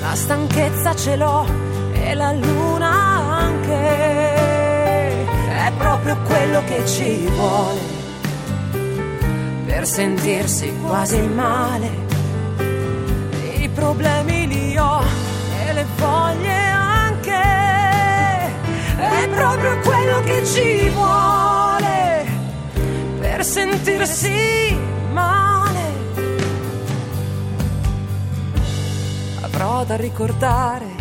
La stanchezza ce l'ho e la luna anche. È proprio quello che ci vuole per sentirsi quasi male. I problemi li ho e le voglie anche. È proprio quello che ci vuole per sentirsi male. Avrò da ricordare